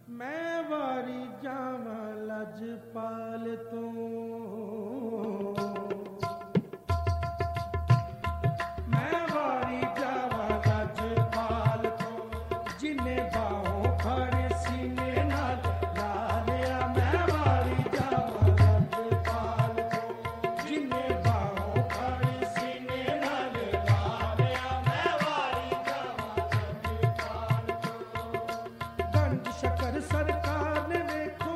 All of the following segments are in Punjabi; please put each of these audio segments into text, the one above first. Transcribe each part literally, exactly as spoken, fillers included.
ਮੈਂ ਵਾਰੀ ਜਾਵਾਂ ਲਜਪਾਲ ਤੋਂ, ਮੈਂ ਵਾਰੀ ਜਾਵਾਂ ਲਜਪਾਲ ਤੋਂ, ਜਿਨੇ ਬਾਹੋਂ ਫੜ ਸੀਨੇ ਨਾਲ ਲਾ ਲਿਆ। ਮੈਂ ਵਾਰੀ ਜਾਵਾਂ ਲਜਪਾਲ ਤੋਂ, ਜਿਨੇ ਬਾਹੋਂ ਫੜ ਸੀਨੇ ਨਾਲ ਲਾ ਲਿਆ। ਮੈਂ ਵਾਰੀ ਜਾਵਾਂ ਲਜਪਾਲ ਤੋਂ। ਗੰਜ ਸ਼ਕਰ ਸਰਕਾਰ ਨੇ ਵੇਖੋ,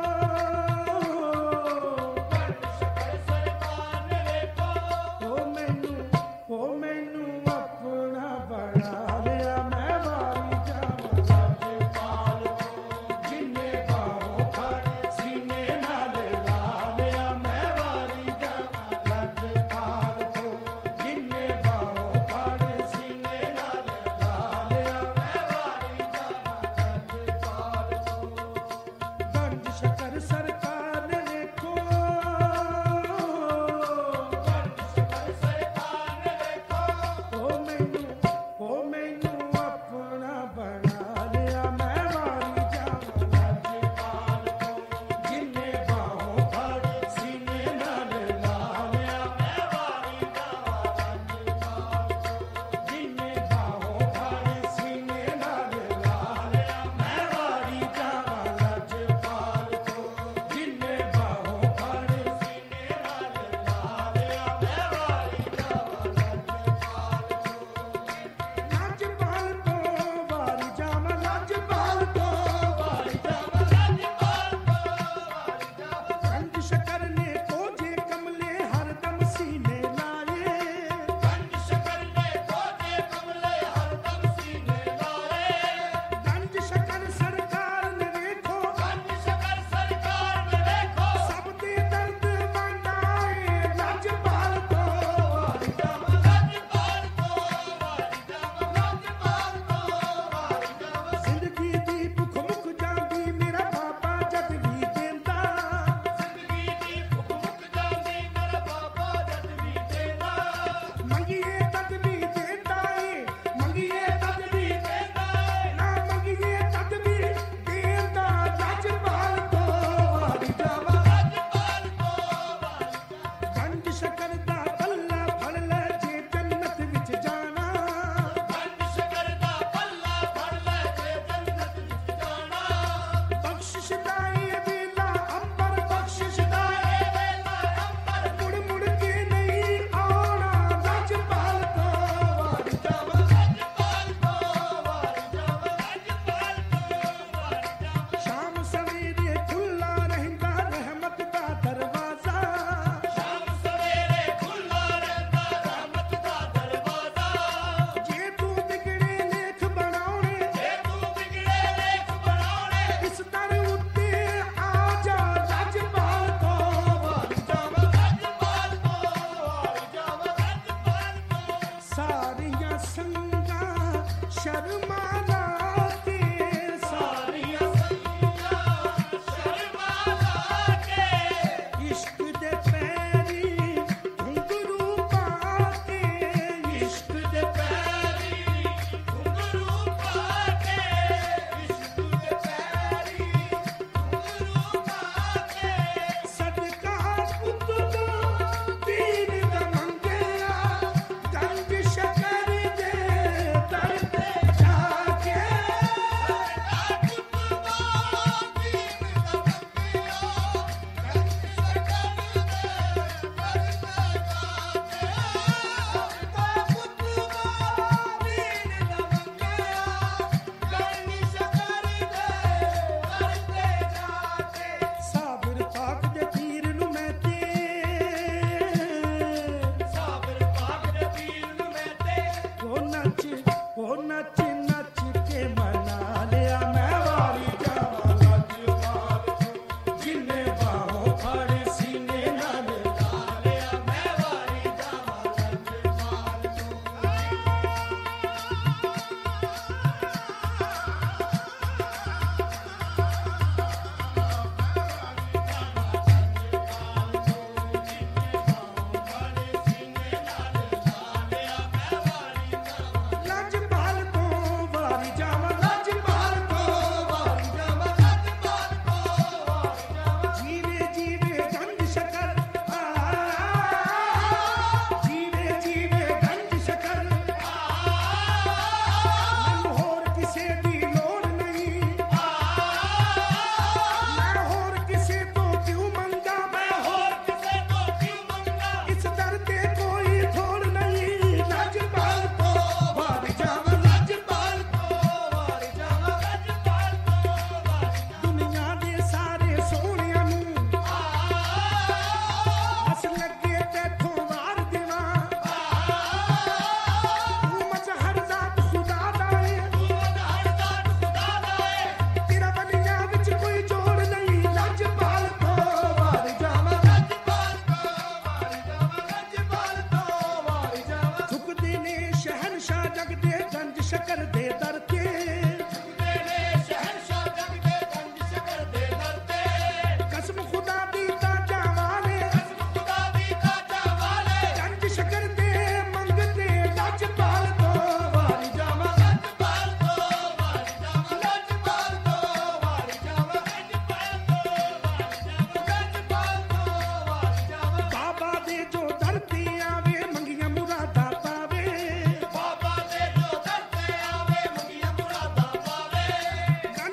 ਗੰਜ ਸ਼ਕਰ ਸਰਕਾਰ ਨੇ ਵੇਖੋ, ਉਹ ਮੈਨੂੰ ਉਹ ਮੈਨੂੰ ਆਪਣਾ ਬਣਾ ਲਿਆ। ਮੈਂ ਵਾਰੀ ਜਾਵਾਂ ਲਜਪਾਲ ਤੋਂ, ਜਿਨੇ ਬਾਹੋਂ ਫੜ ਸੀਨੇ ਨਾਲ ਲਾ ਲਿਆ। ਮੈਂ ਵਾਰੀ ਜਾਵਾਂ ਲਜਪਾਲ ਤੋਂ, ਜਿਨੇ ਬਾਹੋਂ ਫੜ ਸੀਨੇ ਨਾਲ ਲਾ ਲਿਆ। ਮੈਂ ਵਾਰੀ ਜਾਵਾਂ ਲਜਪਾਲ ਤੋਂ।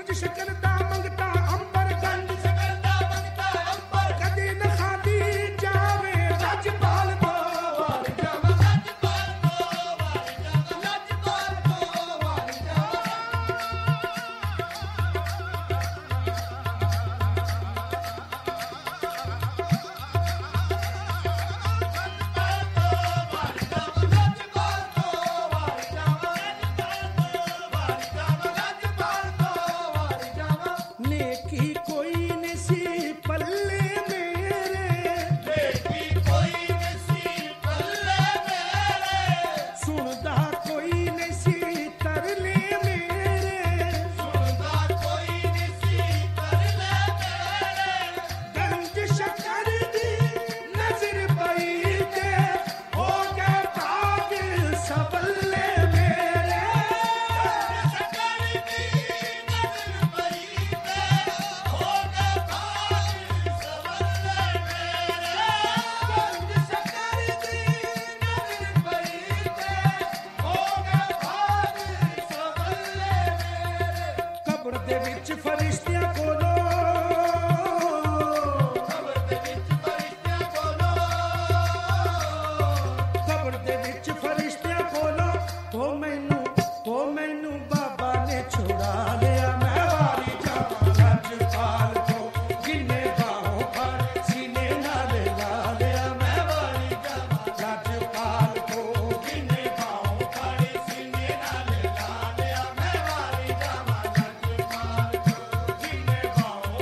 ਗੰਜ ਸ਼ਕਰ ਦਾ ਮੰਗਤਾ ਅੰਬਰ ਗੰਜ ਸ਼ਕਰ ਦਾ ਮੰਗਤਾ ਅੰਬਰ ਕਦੇ ਨਾ ਖਾਦੀ ਜਾਵੇ ਰਾਜਪਾਲ ਤੋਂ ਵਾਰ ਜਾਵਾਂ ਰਾਜਪਾਲ ਤੋਂ ਵਾਰ ਜਾਵਾਂ ਰਾਜਪਾਲ ਤੋਂ ਵਾਰ ਜਾਵਾਂ नेकी कोई नसी पल्ले मेरे नेकी कोई नसी पल्ले मेरे सुनदा कोई नसी तरले मेरे सुनदा कोई नसी तरले मेरे गंज शक्कर दी नजर पई ते हो गए भाग सबले मेरे गंज शक्कर दी नजर पई ਕਬਰ ਦੇ ਵਿੱਚ ਫਰਿਸ਼ਤਿਆਂ ਕੋਲੋਂ ਕਬਰ ਦੇ ਵਿੱਚ ਫਰਿਸ਼ਤਿਆਂ ਕੋਲੋਂ ਕਬਰ ਦੇ ਵਿੱਚ ਫਰਿਸ਼ਤਿਆਂ ਕੋਲੋਂ ਉਹ ਮੈਨੂੰ ਉਹ ਮੈਨੂੰ ਬਾਬਾ ਨੇ ਛੁਡਾ ਲਿਆ ਮੈਂ ਵਾਰੀ ਜਾਵਾਂ ਰਾਜਪਾਲ ਤੋਂ ਜਿੰਨੇ ਬਾਹੋਂ ਫੜ ਸੀਨੇ ਨਾਲ ਲਾ ਲਿਆ ਮੈਂ ਵਾਰੀ ਜਾਵਾਂ ਰਾਜਪਾਲ ਤੋਂ ਜਿੰਨੇ ਬਾਹੋਂ ਫੜ ਸੀਨੇ ਨਾਲ ਲਾ ਲਿਆ ਮੈਂ ਵਾਰੀ ਜਾਵਾਂ ਰਾਜਪਾਲ ਤੋਂ ਜਿੰਨੇ ਬਾਹੋਂ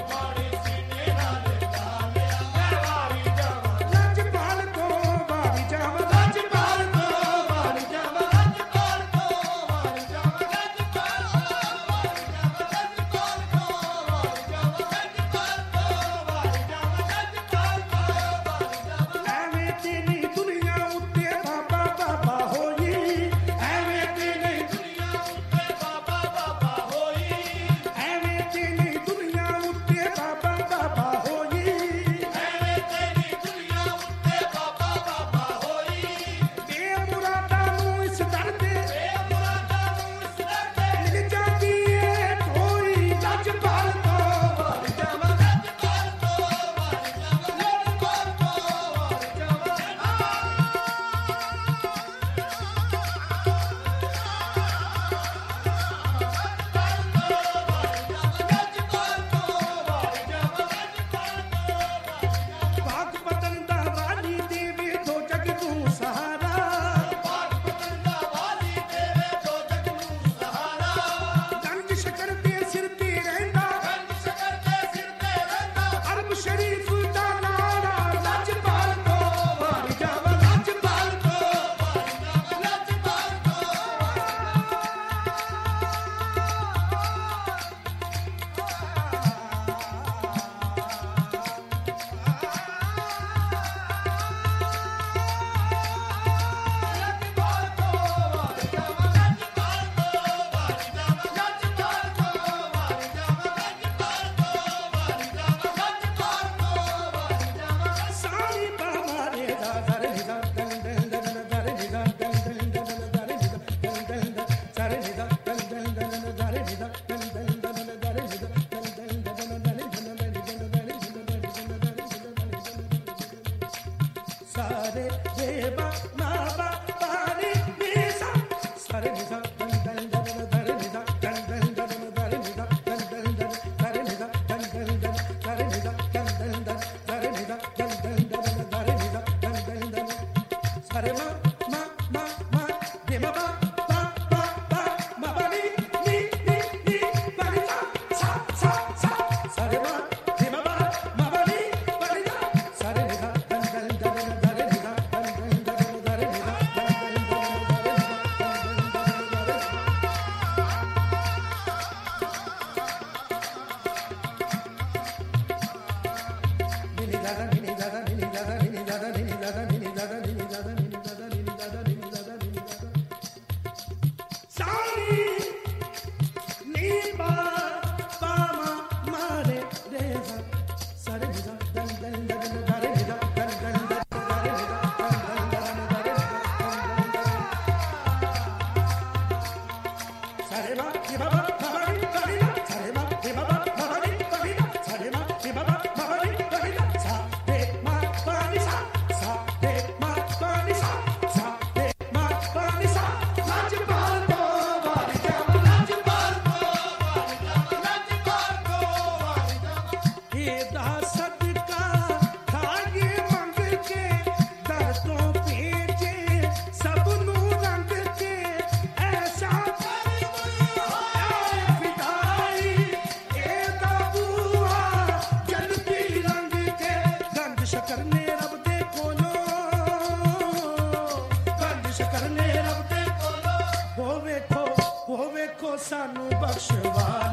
ਸਾਨੂੰ ਬਖਸ਼ਵਾ